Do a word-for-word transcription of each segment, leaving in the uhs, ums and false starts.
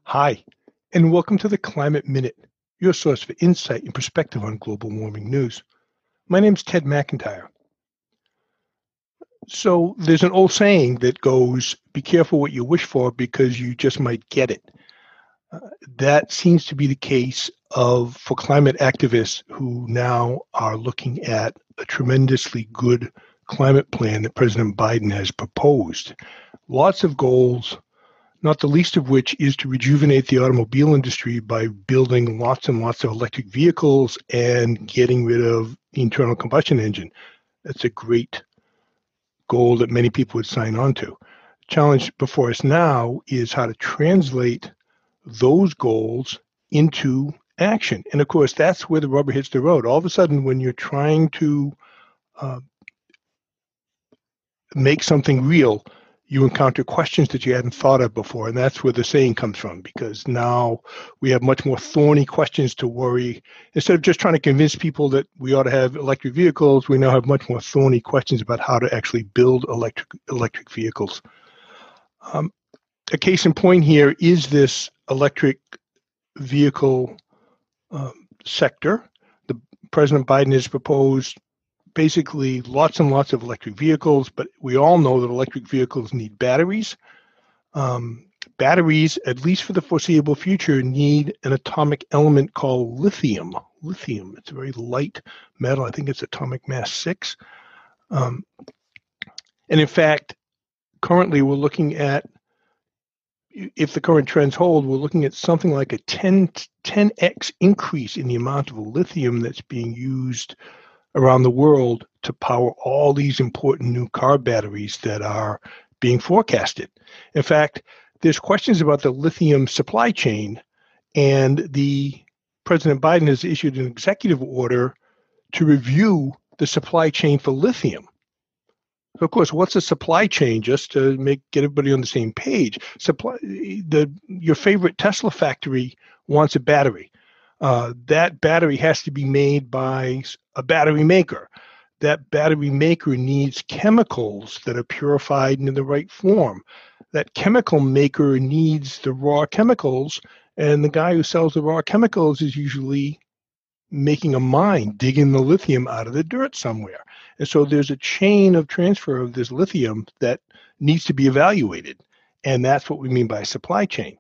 Hi, and welcome to the Climate Minute, your source for insight and perspective on global warming news. My name's Ted McIntyre. So there's an old saying that goes, be careful what you wish for because you just might get it. Uh, that seems to be the case of for climate activists who now are looking at a tremendously good climate plan that President Biden has proposed. Lots of goals, not the least of which is to rejuvenate the automobile industry by building lots and lots of electric vehicles and getting rid of the internal combustion engine. That's a great goal that many people would sign on to. The challenge before us now is how to translate those goals into action. And of course, that's where the rubber hits the road. All of a sudden, when you're trying to uh, make something real, you encounter questions that you hadn't thought of before. And that's where the saying comes from, because now we have much more thorny questions to worry. Instead of just trying to convince people that we ought to have electric vehicles, we now have much more thorny questions about how to actually build electric electric vehicles. Um, a case in point here is this electric vehicle um, sector. The President Biden has proposed basically lots and lots of electric vehicles, but we all know that electric vehicles need batteries. Um, batteries, at least for the foreseeable future, need an atomic element called lithium. Lithium, it's a very light metal. I think it's atomic mass six. Um, and in fact, currently we're looking at, if the current trends hold, we're looking at something like a ten, ten x increase in the amount of lithium that's being used around the world to power all these important new car batteries that are being forecasted. In fact, there's questions about the lithium supply chain, and the President Biden has issued an executive order to review the supply chain for lithium. So of course, what's a supply chain? Just to make get everybody on the same page, supply the your favorite Tesla factory wants a battery. Uh, that battery has to be made by a battery maker. That battery maker needs chemicals that are purified in the right form. That chemical maker needs the raw chemicals, and the guy who sells the raw chemicals is usually making a mine, digging the lithium out of the dirt somewhere. And so there's a chain of transfer of this lithium that needs to be evaluated. And that's what we mean by supply chain.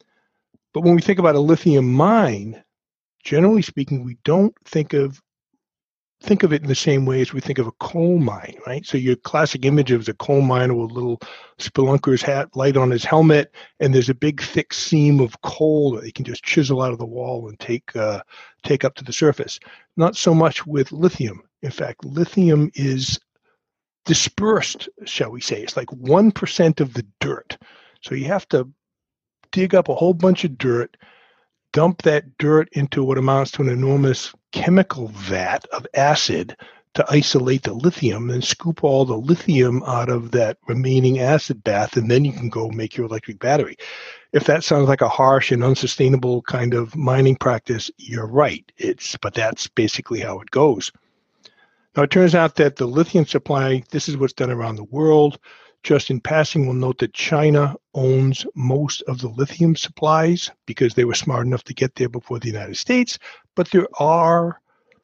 But when we think about a lithium mine, generally speaking, we don't think of think of it in the same way as we think of a coal mine, right? So your classic image of a coal miner with a little spelunker's hat, light on his helmet, and there's a big thick seam of coal that he can just chisel out of the wall and take uh, take up to the surface. Not so much with lithium. In fact, lithium is dispersed, shall we say. It's like one percent of the dirt. So you have to dig up a whole bunch of dirt, dump that dirt into what amounts to an enormous chemical vat of acid to isolate the lithium, and scoop all the lithium out of that remaining acid bath, and then you can go make your electric battery. If that sounds like a harsh and unsustainable kind of mining practice, you're right. It's but that's basically how it goes. Now, it turns out that the lithium supply, this is what's done around the world. Just in passing, we'll note that China owns most of the lithium supplies because they were smart enough to get there before the United States. But there are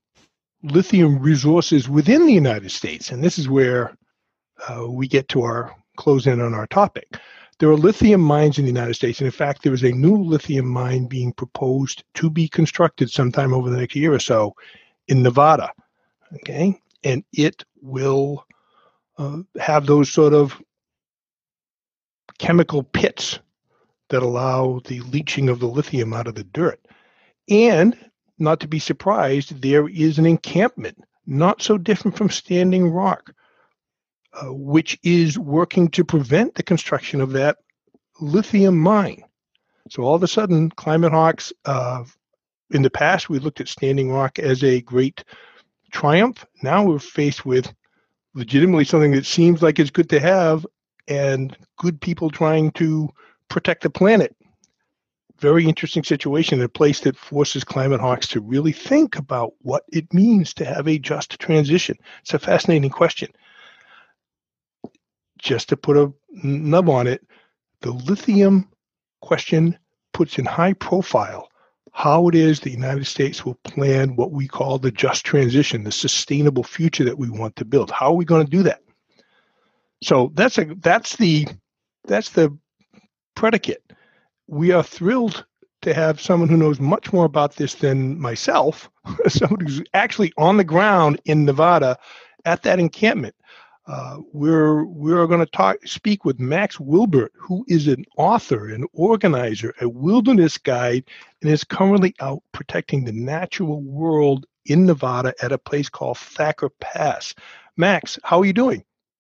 lithium resources within the United States, and this is where uh, we get to our close in on our topic. There are lithium mines in the United States, and in fact, there is a new lithium mine being proposed to be constructed sometime over the next year or so in Nevada. Okay, and it will uh, have those sort of chemical pits that allow the leaching of the lithium out of the dirt. And not to be surprised, there is an encampment, not so different from Standing Rock, uh, which is working to prevent the construction of that lithium mine. So all of a sudden, climate hawks, uh, in the past, we looked at Standing Rock as a great triumph. Now we're faced with legitimately something that seems like it's good to have, and good people trying to protect the planet. Very interesting situation, a place that forces climate hawks to really think about what it means to have a just transition. It's a fascinating question. Just to put a nub on it, the lithium question puts in high profile how it is the United States will plan what we call the just transition, the sustainable future that we want to build. How are we going to do that? So that's a that's the that's the predicate. We are thrilled to have someone who knows much more about this than myself, someone who's actually on the ground in Nevada at that encampment. Uh, we're we're going to talk speak with Max Wilbert, who is an author, an organizer, a wilderness guide, and is currently out protecting the natural world in Nevada at a place called Thacker Pass. Max, how are you doing?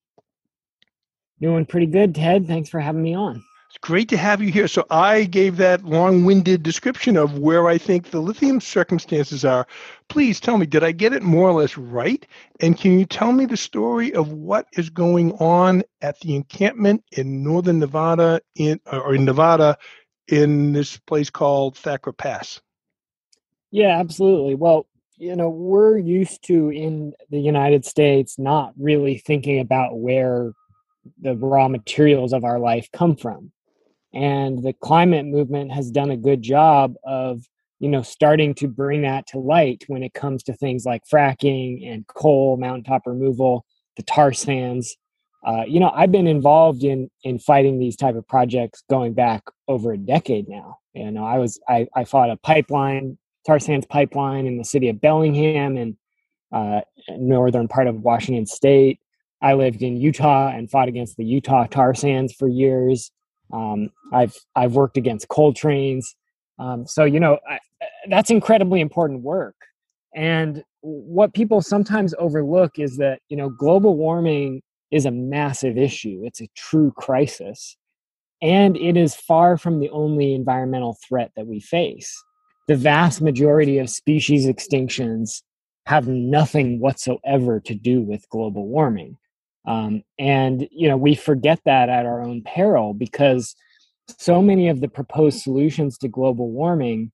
Doing pretty good, Ted. Thanks for having me on. It's great to have you here. So I gave that long-winded description of where I think the lithium circumstances are. Please tell me, did I get it more or less right? And can you tell me the story of what is going on at the encampment in northern Nevada, in or in Nevada, in this place called Thacker Pass? Yeah, absolutely. Well, you know, we're used to in the United States not really thinking about where the raw materials of our life come from. And the climate movement has done a good job of, you know, starting to bring that to light when it comes to things like fracking and coal, mountaintop removal, the tar sands. Uh, you know, I've been involved in in fighting these type of projects going back over a decade now. You know, I was I, I fought a pipeline, tar sands pipeline in the city of Bellingham and uh, northern part of Washington State. I lived in Utah and fought against the Utah tar sands for years. Um, I've I've worked against coal trains, um, so you know I, that's incredibly important work. And what people sometimes overlook is that you know global warming is a massive issue. It's a true crisis, and it is far from the only environmental threat that we face. The vast majority of species extinctions have nothing whatsoever to do with global warming. Um, and, you know, we forget that at our own peril because so many of the proposed solutions to global warming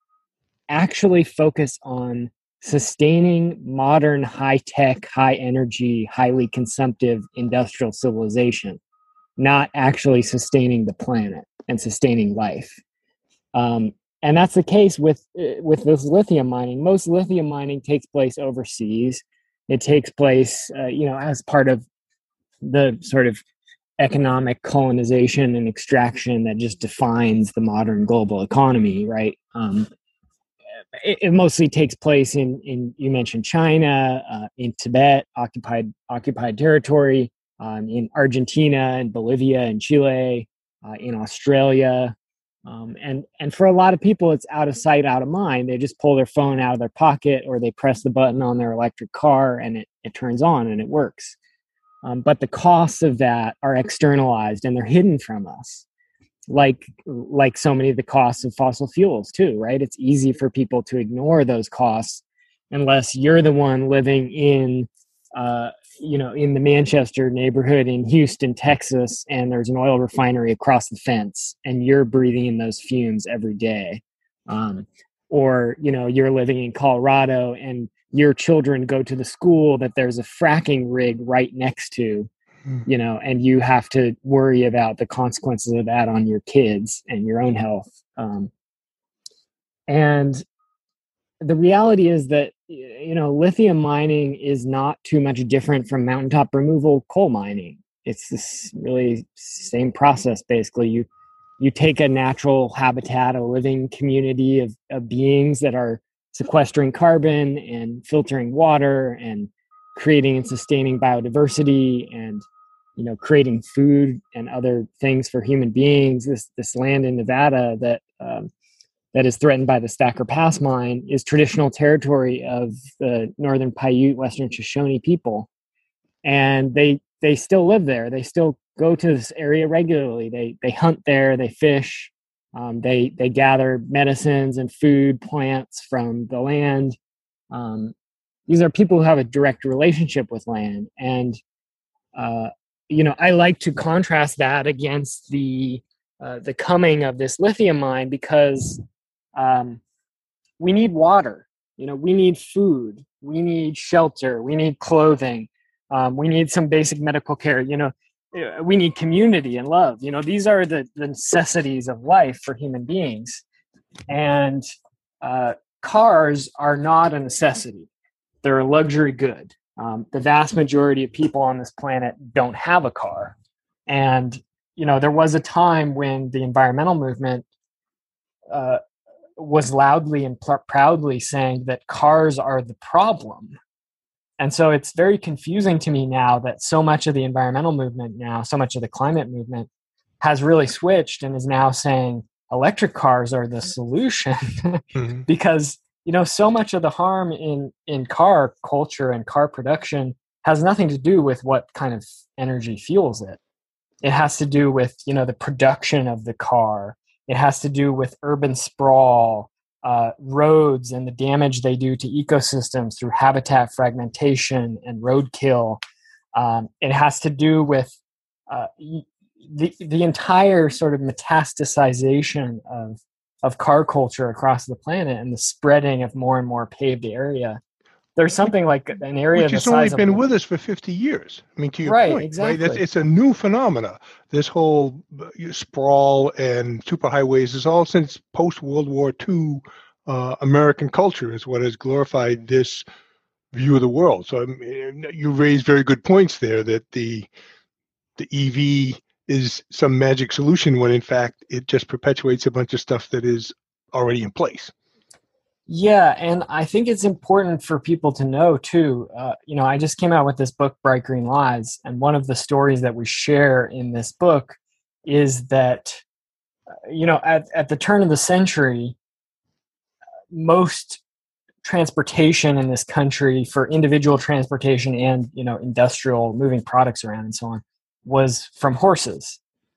actually focus on sustaining modern, high-tech, high-energy, highly consumptive industrial civilization, not actually sustaining the planet and sustaining life. Um, and that's the case with, with this lithium mining. Most lithium mining takes place overseas. It takes place, uh, you know, as part of the sort of economic colonization and extraction that just defines the modern global economy, right? Um, it, it mostly takes place in, in you mentioned China, uh, in Tibet, occupied occupied territory, um, in Argentina and Bolivia and Chile, uh, in Australia. Um, and, and for a lot of people, it's out of sight, out of mind. They just pull their phone out of their pocket or they press the button on their electric car and it, it turns on and it works. Um, but the costs of that are externalized and they're hidden from us, like like so many of the costs of fossil fuels too, right? It's easy for people to ignore those costs unless you're the one living in, uh, you know, in the Manchester neighborhood in Houston, Texas, and there's an oil refinery across the fence, and you're breathing in those fumes every day. Um, or, you know, you're living in Colorado and your children go to the school that there's a fracking rig right next to, you know, and you have to worry about the consequences of that on your kids and your own health. Um, and the reality is that, you know, lithium mining is not too much different from mountaintop removal coal mining. It's this really same process, basically. You you take a natural habitat, a living community of, of beings that are sequestering carbon and filtering water and creating and sustaining biodiversity and, you know, creating food and other things for human beings. This this land in Nevada that um, that is threatened by the Thacker Pass mine is traditional territory of the Northern Paiute, Western Shoshone people, and they they still live there. They still go to this area regularly. They they hunt there. They fish. Um, they they gather medicines and food plants from the land. Um, these are people who have a direct relationship with land, and uh, you know, I like to contrast that against the uh, the coming of this lithium mine because um, we need water. You know, we need food. We need shelter. We need clothing. Um, we need some basic medical care. You know, we need community and love. You know, these are the, the necessities of life for human beings. And uh, cars are not a necessity. They're a luxury good. Um, the vast majority of people on this planet don't have a car. And, you know, there was a time when the environmental movement uh, was loudly and pr- proudly saying that cars are the problem. And so it's very confusing to me now that so much of the environmental movement now, so much of the climate movement has really switched and is now saying electric cars are the solution. mm-hmm. Because, you know, so much of the harm in, in car culture and car production has nothing to do with what kind of energy fuels it. It has to do with, you know, the production of the car. It has to do with urban sprawl, uh, roads and the damage they do to ecosystems through habitat fragmentation and roadkill. Um, it has to do with uh, the the entire sort of metastasization of of car culture across the planet and the spreading of more and more paved area. There's something like an area which has only been of, with us for fifty years. I mean, to your right, point, exactly. right? That's, it's a new phenomena. This whole sprawl and superhighways is all since post-World War Two uh, American culture is what has glorified this view of the world. So I mean, you raised very good points there that the the E V is some magic solution when in fact it just perpetuates a bunch of stuff that is already in place. Yeah, and I think it's important for people to know too. Uh, you know, I just came out with this book, Bright Green Lies, and one of the stories that we share in this book is that, uh, you know, at, at the turn of the century, most transportation in this country for individual transportation and, you know, industrial moving products around and so on was from horses.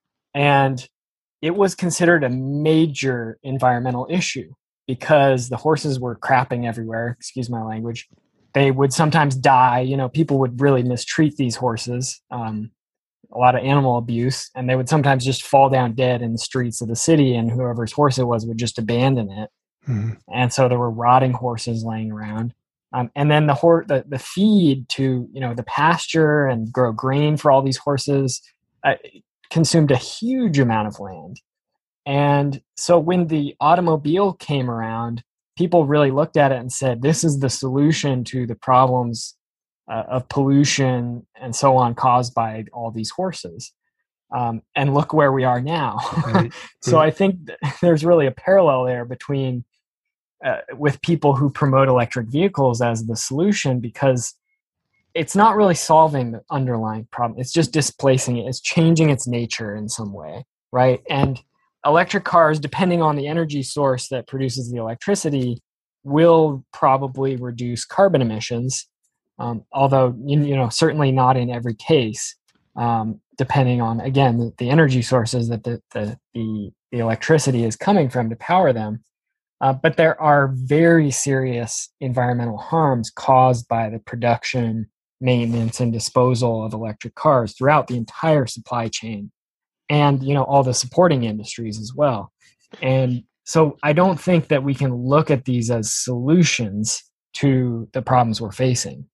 And it was considered a major environmental issue because the horses were crapping everywhere, excuse my language. They would sometimes die. You know, people would really mistreat these horses, um, a lot of animal abuse, and they would sometimes just fall down dead in the streets of the city, and whoever's horse it was would just abandon it. Mm-hmm. And so there were rotting horses laying around. Um, and then the, hor- the the feed to, you know, the pasture and grow grain for all these horses uh, consumed a huge amount of land. And so when the automobile came around, people really looked at it and said, this is the solution to the problems uh, of pollution and so on caused by all these horses. Um, and look where we are now. Mm-hmm. So I think there's really a parallel there between uh, with people who promote electric vehicles as the solution, because it's not really solving the underlying problem. It's just displacing it. It's changing its nature in some way, right? And electric cars, depending on the energy source that produces the electricity, will probably reduce carbon emissions, um, although, you know, certainly not in every case, um, depending on, again, the, the energy sources that the, the, the, the electricity is coming from to power them. Uh, but there are very serious environmental harms caused by the production, maintenance, and disposal of electric cars throughout the entire supply chain. And, you know, all the supporting industries as well. And so I don't think that we can look at these as solutions to the problems we're facing.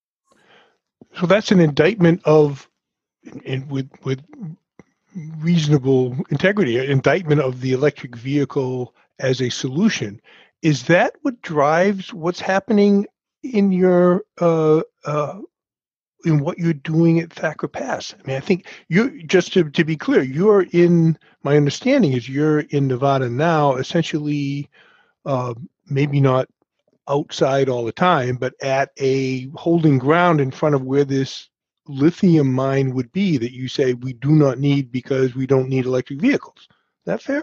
So that's an indictment of, in, with with reasonable integrity, an indictment of the electric vehicle as a solution. Is that what drives what's happening in your uh, uh, in what you're doing at Thacker Pass? I mean, I think you just to, to be clear, you're in, my understanding is you're in Nevada now, essentially, uh, maybe not outside all the time, but at a holding ground in front of where this lithium mine would be that you say we do not need because we don't need electric vehicles. Is that fair?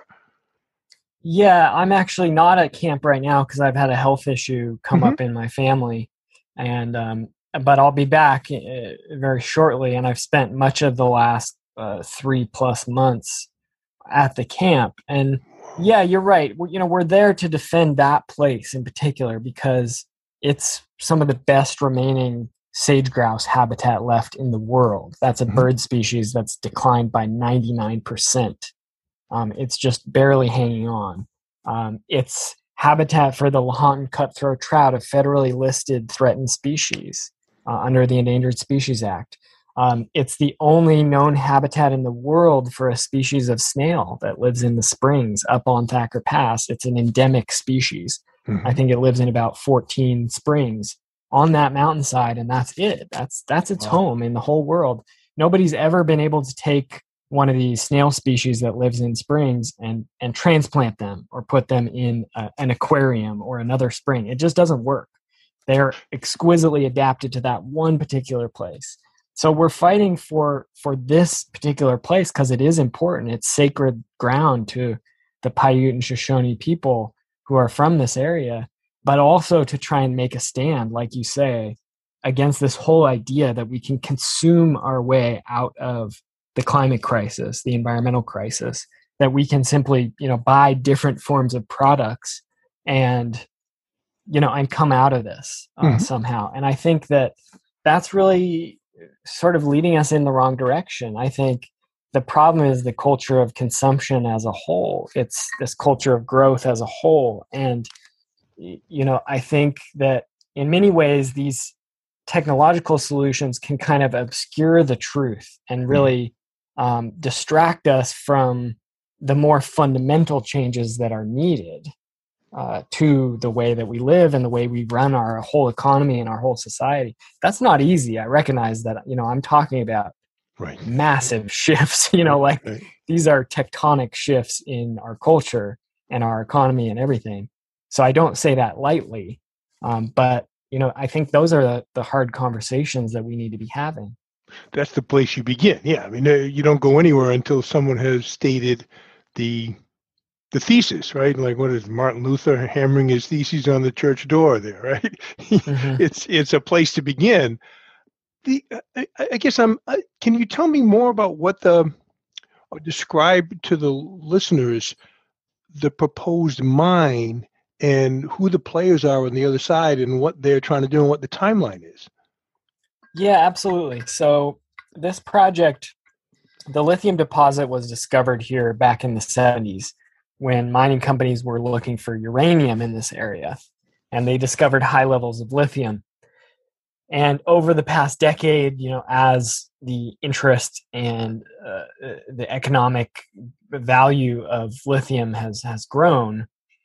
Yeah, I'm actually not at camp right now because I've had a health issue come mm-hmm. up in my family. And, um, but I'll be back uh, very shortly, and I've spent much of the last uh, three plus months at the camp. And yeah, you're right. We're, you know, we're there to defend that place in particular because it's some of the best remaining sage grouse habitat left in the world. That's a mm-hmm. bird species that's declined by ninety-nine percent. Um, it's just barely hanging on. Um, it's habitat for the Lahontan cutthroat trout, a federally listed threatened species uh, under the Endangered Species Act. Um, it's the only known habitat in the world for a species of snail that lives in the springs up on Thacker Pass. It's an endemic species. Mm-hmm. I think it lives in about fourteen springs on that mountainside, and that's it. That's that's its wow. home in the whole world. Nobody's ever been able to take one of these snail species that lives in springs and and transplant them or put them in a, an aquarium or another spring. It just doesn't work. They're exquisitely adapted to that one particular place. So we're fighting for for this particular place because it is important. It's sacred ground to the Paiute and Shoshone people who are from this area, but also to try and make a stand, like you say, against this whole idea that we can consume our way out of the climate crisis, the environmental crisis, that we can simply, you know, buy different forms of products and, you know, and come out of this uh, mm-hmm. somehow. And I think that that's really sort of leading us in the wrong direction. I think the problem is the culture of consumption as a whole. It's this culture of growth as a whole. And, you know, I think that in many ways, these technological solutions can kind of obscure the truth and really um, distract us from the more fundamental changes that are needed uh, to the way that we live and the way we run our whole economy and our whole society. That's not easy. I recognize that, you know, I'm talking about right. massive shifts, you know, like right. these are tectonic shifts in our culture and our economy and everything. So I don't say that lightly, um, but you know, I think those are the, the hard conversations that we need to be having. That's the place you begin. Yeah, I mean, you don't go anywhere until someone has stated the the thesis, right? Like, what is Martin Luther hammering his theses on the church door there, right? Mm-hmm. It's it's a place to begin. The I, I guess I'm. I, can you tell me more about what the or describe to the listeners the proposed mine and who the players are on the other side and what they're trying to do and what the timeline is? Yeah, absolutely. So this project, the lithium deposit was discovered here back in the seventies when mining companies were looking for uranium in this area, and they discovered high levels of lithium. And over the past decade, you know, as the interest and uh, the economic value of lithium has has grown,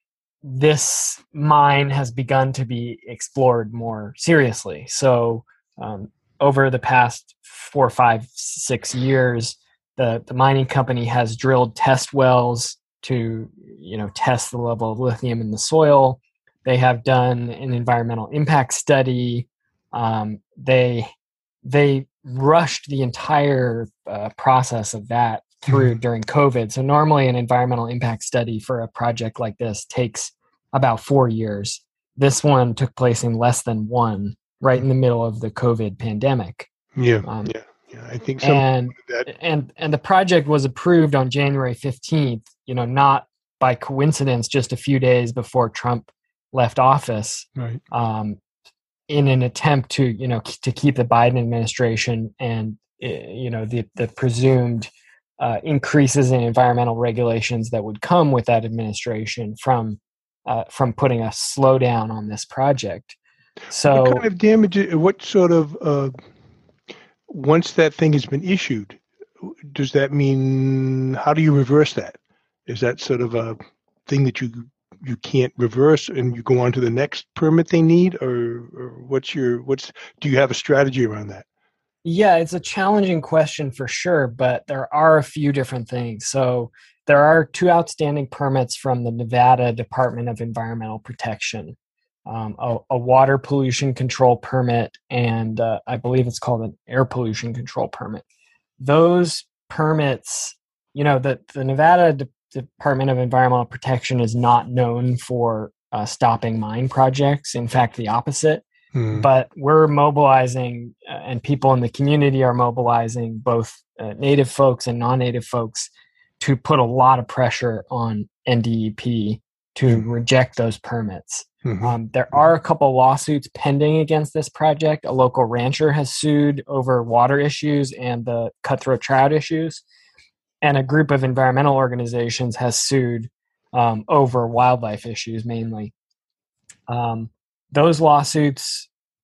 this mine has begun to be explored more seriously. So um, over the past four, five, six years, the, the mining company has drilled test wells to, you know, test the level of lithium in the soil. They have done an environmental impact study. Um, they they rushed the entire uh, process of that through during COVID. So normally an environmental impact study for a project like this takes about four years. This one took place in less than one, right in the middle of the COVID pandemic. Yeah, um, yeah, yeah. I think so. And, that. and and the project was approved on January fifteenth, you know, not by coincidence, just a few days before Trump left office, right. um, in an attempt to, you know, to keep the Biden administration and, you know, the, the presumed uh, increases in environmental regulations that would come with that administration from uh, from putting a slowdown on this project. So, what kind of damage? What sort of uh, once that thing has been issued, does that mean? How do you reverse that? Is that sort of a thing that you you can't reverse and you go on to the next permit they need, or, or what's your what's? Do you have a strategy around that? Yeah, it's a challenging question for sure, but there are a few different things. So there are two outstanding permits from the Nevada Department of Environmental Protection, um, a, a water pollution control permit, and uh, I believe it's called an air pollution control permit. Those permits, you know, the, the Nevada De- Department of Environmental Protection is not known for uh, stopping mine projects. In fact, the opposite. Hmm. But we're mobilizing, uh, and people in the community are mobilizing, both uh, native folks and non-native folks, to put a lot of pressure on N D E P to mm-hmm. reject those permits. Mm-hmm. Um, there are a couple lawsuits pending against this project. A local rancher has sued over water issues and the cutthroat trout issues. And a group of environmental organizations has sued um, over wildlife issues mainly. Um, those lawsuits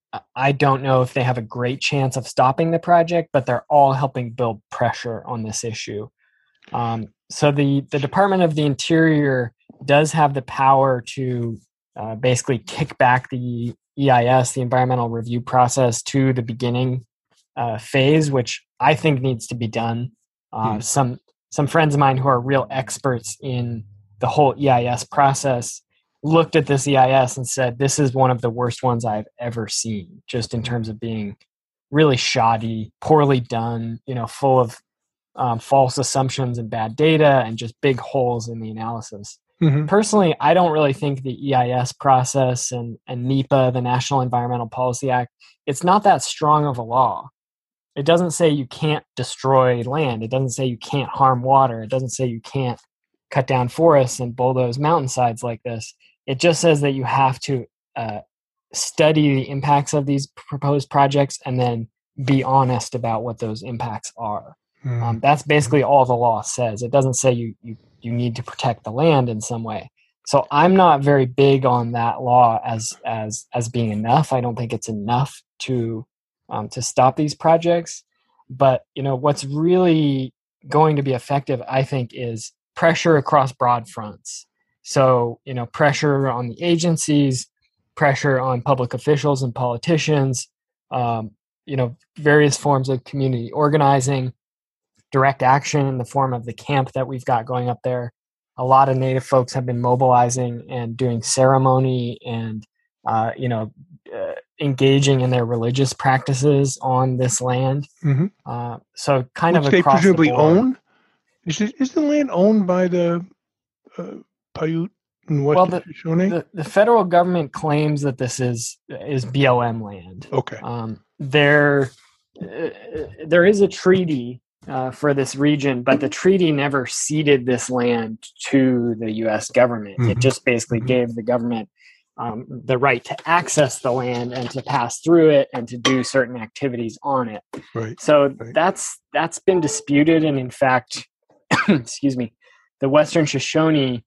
I don't know if they have a great chance of stopping the project, but they're all helping build pressure on this issue. Um, so the, the Department of the Interior does have the power to uh, basically kick back the E I S, the environmental review process, to the beginning uh, phase, which I think needs to be done. Uh, hmm. Some some friends of mine who are real experts in the whole E I S process looked at this E I S and said, this is one of the worst ones I've ever seen, just in terms of being really shoddy, poorly done, you know, full of um, false assumptions and bad data and just big holes in the analysis. Mm-hmm. Personally, I don't really think the E I S process and, and NEPA, the National Environmental Policy Act, it's not that strong of a law. It doesn't say you can't destroy land. It doesn't say you can't harm water. It doesn't say you can't cut down forests and bulldoze mountainsides like this. It just says that you have to uh, study the impacts of these proposed projects and then be honest about what those impacts are. Mm. Um, that's basically all the law says. It doesn't say you, you you need to protect the land in some way. So I'm not very big on that law as as as being enough. I don't think it's enough to um, to stop these projects. But you know what's really going to be effective, I think, is pressure across broad fronts. So, you know, pressure on the agencies, pressure on public officials and politicians, um, you know, various forms of community organizing, direct action in the form of the camp that we've got going up there. A lot of Native folks have been mobilizing and doing ceremony and, uh, you know, uh, engaging in their religious practices on this land. Mm-hmm. Uh, so kind Which of they across presumably the board. own? Is, it, is the land owned by the uh, Paiute and Western well, the, Shoshone? The, the federal government claims that this is is B L M land. Okay. Um, there, uh, there is a treaty uh, for this region, but the treaty never ceded this land to the U S government. Mm-hmm. It just basically mm-hmm. gave the government um, the right to access the land and to pass through it and to do certain activities on it. Right. So right. that's that's been disputed, and in fact, excuse me, the Western Shoshone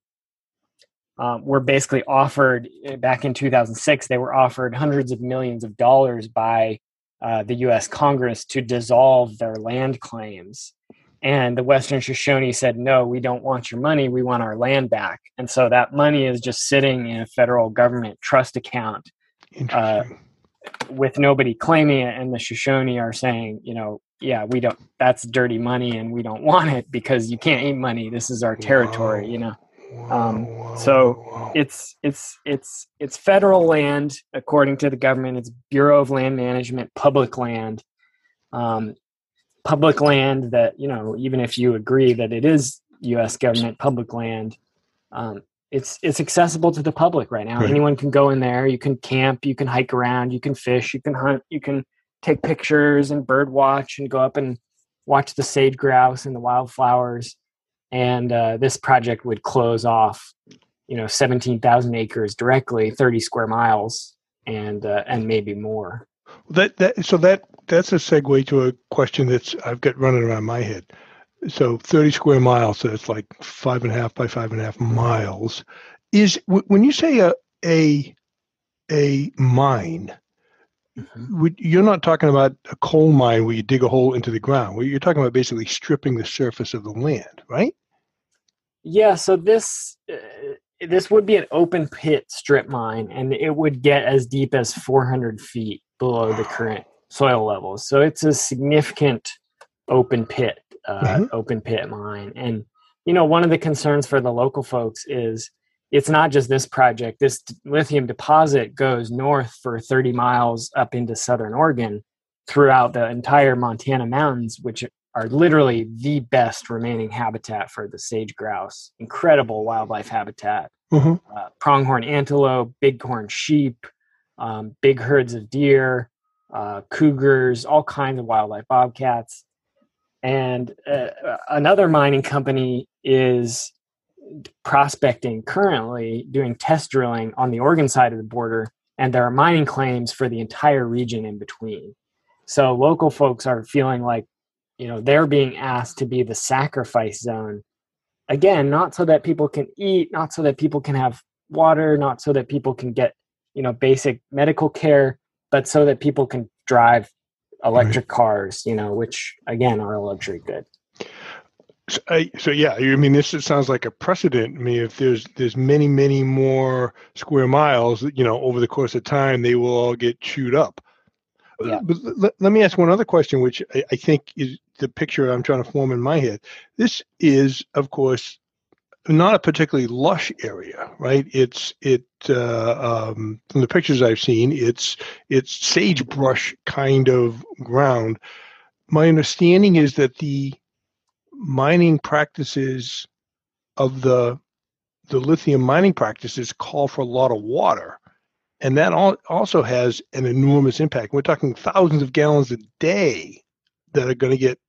um, were basically offered back in two thousand six. They were offered hundreds of millions of dollars by uh, the U S Congress to dissolve their land claims. And the Western Shoshone said, no, we don't want your money. We want our land back. And so that money is just sitting in a federal government trust account uh, with nobody claiming it. And the Shoshone are saying, you know, yeah, we don't, that's dirty money and we don't want it because you can't eat money. This is our territory, wow. you know? Um, wow. So wow. it's, it's, it's, it's federal land, according to the government. It's Bureau of Land Management, public land. Um, public land that, you know, even if you agree that it is U S government public land, um, it's it's accessible to the public right now. Right. Anyone can go in there. You can camp, you can hike around, you can fish, you can hunt, you can take pictures and bird watch and go up and watch the sage grouse and the wildflowers. And uh, this project would close off, you know, seventeen thousand acres directly, thirty square miles, and uh, and maybe more. That that so that that's a segue to a question that's I've got running around my head. So thirty square miles, so it's like five and a half by five and a half miles. Is w- when you say a a a mine, mm-hmm. would, you're not talking about a coal mine where you dig a hole into the ground. You're talking about basically stripping the surface of the land, right? Yeah. So this. Uh, This would be an open pit strip mine, and it would get as deep as four hundred feet below the current soil levels. So it's a significant open pit, uh, mm-hmm. open pit mine. And, you know, one of the concerns for the local folks is it's not just this project. This lithium deposit goes north for thirty miles up into southern Oregon throughout the entire Montana mountains, which are literally the best remaining habitat for the sage grouse. Incredible wildlife habitat. Mm-hmm. Uh, pronghorn antelope, bighorn sheep, um, big herds of deer, uh, cougars, all kinds of wildlife, bobcats. And uh, another mining company is prospecting currently, doing test drilling on the Oregon side of the border, and there are mining claims for the entire region in between. So local folks are feeling like, you know, they're being asked to be the sacrifice zone. Again, not so that people can eat, not so that people can have water, not so that people can get, you know, basic medical care, but so that people can drive electric right. cars, you know, which again are a luxury good. So, I, so yeah, I mean, this sounds like a precedent. I mean, if there's there's many, many more square miles, you know, over the course of time, they will all get chewed up. Yeah. But let, let me ask one other question, which I, I think is the picture I'm trying to form in my head. This is, of course, not a particularly lush area, right? It's it uh, um, from the pictures I've seen, it's it's sagebrush kind of ground. My understanding is that the mining practices of the the lithium mining practices call for a lot of water, and that all, also has an enormous impact. We're talking thousands of gallons a day that are going to get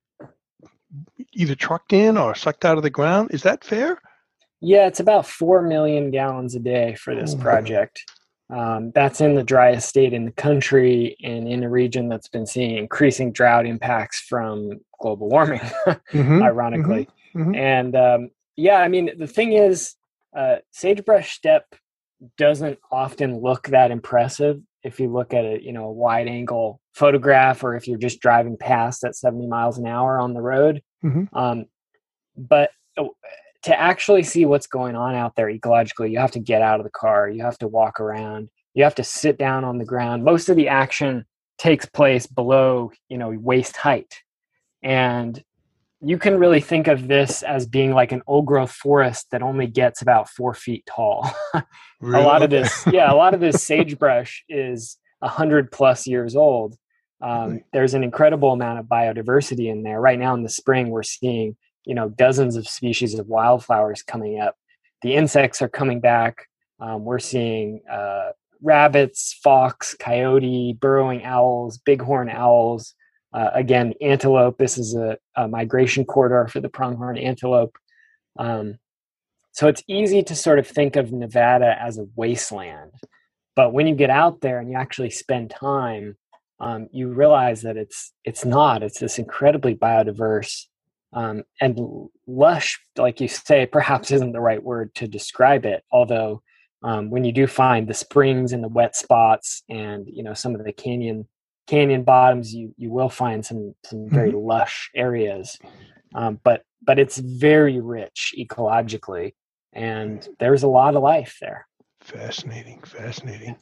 either trucked in or sucked out of the ground. Is that fair? Yeah, it's about four million gallons a day for this project. Um, that's in the driest state in the country and in a region that's been seeing increasing drought impacts from global warming, mm-hmm, ironically. Mm-hmm, mm-hmm. And um, yeah, I mean, the thing is, uh, sagebrush steppe doesn't often look that impressive if you look at a, you know, a wide angle photograph, or if you're just driving past at seventy miles an hour on the road. Mm-hmm. Um, but to actually see what's going on out there ecologically, you have to get out of the car, you have to walk around, you have to sit down on the ground. Most of the action takes place below, you know, waist height. And you can really think of this as being like an old growth forest that only gets about four feet tall. Really? A lot of this, yeah, a lot of this sagebrush is a hundred plus years old. Um, really? There's an incredible amount of biodiversity in there. Right now in the spring, we're seeing, you know, dozens of species of wildflowers coming up. The insects are coming back. Um, we're seeing uh, rabbits, fox, coyote, burrowing owls, bighorn owls. Uh, again, antelope. This is a, a migration corridor for the pronghorn antelope. Um, so it's easy to sort of think of Nevada as a wasteland. But when you get out there and you actually spend time, um, you realize that it's it's not. It's this incredibly biodiverse Um, and lush, like you say, perhaps isn't the right word to describe it. Although um, when you do find the springs and the wet spots and, you know, some of the canyon canyon bottoms, you you will find some some very mm-hmm. lush areas. Um, but but it's very rich ecologically, and there's a lot of life there. Fascinating, fascinating.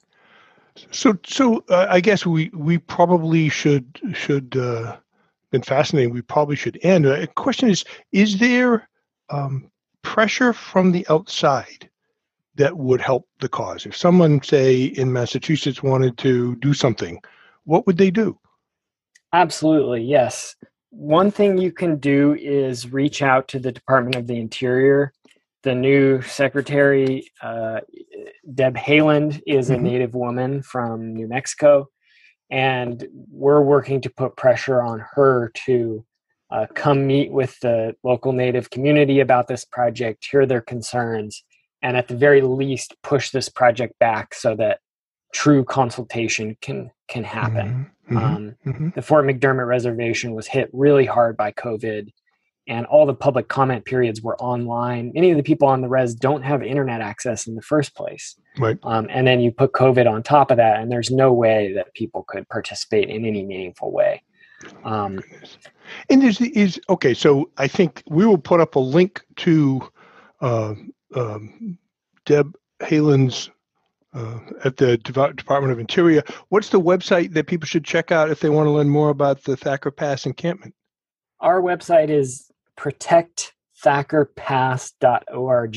So so uh, I guess we we probably should should. Uh, been fascinating. We probably should end. The question is, is there um, pressure from the outside that would help the cause? If someone, say, in Massachusetts wanted to do something, what would they do? Absolutely, yes. One thing you can do is reach out to the Department of the Interior. The new secretary, uh, Deb Haaland, is a mm-hmm. native woman from New Mexico. And we're working to put pressure on her to uh, come meet with the local Native community about this project, hear their concerns, and at the very least push this project back so that true consultation can can happen. Mm-hmm. Um, mm-hmm. The Fort McDermott Reservation was hit really hard by COVID, and all the public comment periods were online. Many of the people on the res don't have internet access in the first place. Right. Um, and then you put COVID on top of that, and there's no way that people could participate in any meaningful way. Um, oh, and there's is okay. So I think we will put up a link to uh, um, Deb Haaland's uh, at the De- Department of Interior. What's the website that people should check out if they want to learn more about the Thacker Pass encampment? Our website is protect thacker pass dot org.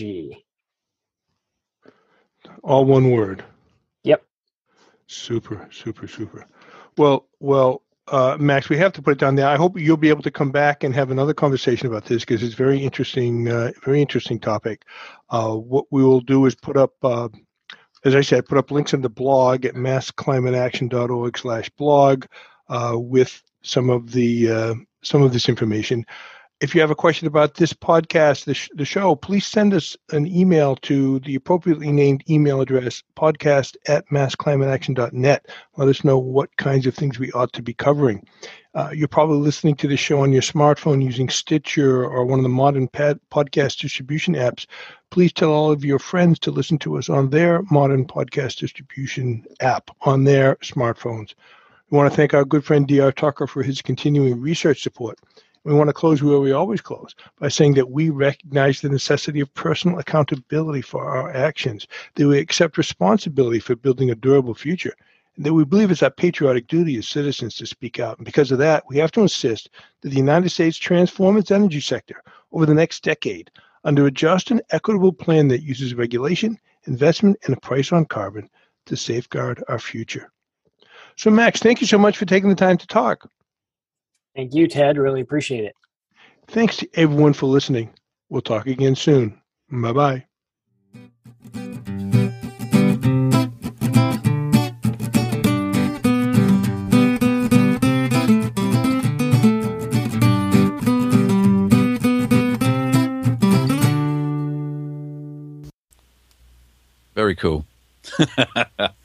All one word. Yep. Super, super, super. Well, well, uh, Max, we have to put it down there. I hope you'll be able to come back and have another conversation about this because it's very interesting, uh, very interesting topic. Uh, what we will do is put up, uh, as I said, put up links in the blog at mass climate action dot org slash blog uh, with some of the uh, some of this information. if you have a question about this podcast, the, sh- the show, please send us an email to the appropriately named email address, podcast at mass climate action dot net. Let us know what kinds of things we ought to be covering. Uh, you're probably listening to the show on your smartphone using Stitcher or one of the modern pad- podcast distribution apps. Please tell all of your friends to listen to us on their modern podcast distribution app on their smartphones. We want to thank our good friend D R Tucker for his continuing research support. We want to close where we always close, by saying that we recognize the necessity of personal accountability for our actions, that we accept responsibility for building a durable future, and that we believe it's our patriotic duty as citizens to speak out. And because of that, we have to insist that the United States transform its energy sector over the next decade under a just and equitable plan that uses regulation, investment, and a price on carbon to safeguard our future. So, Max, thank you so much for taking the time to talk. Thank you, Ted. Really appreciate it. Thanks to everyone for listening. We'll talk again soon. Bye-bye. Very cool.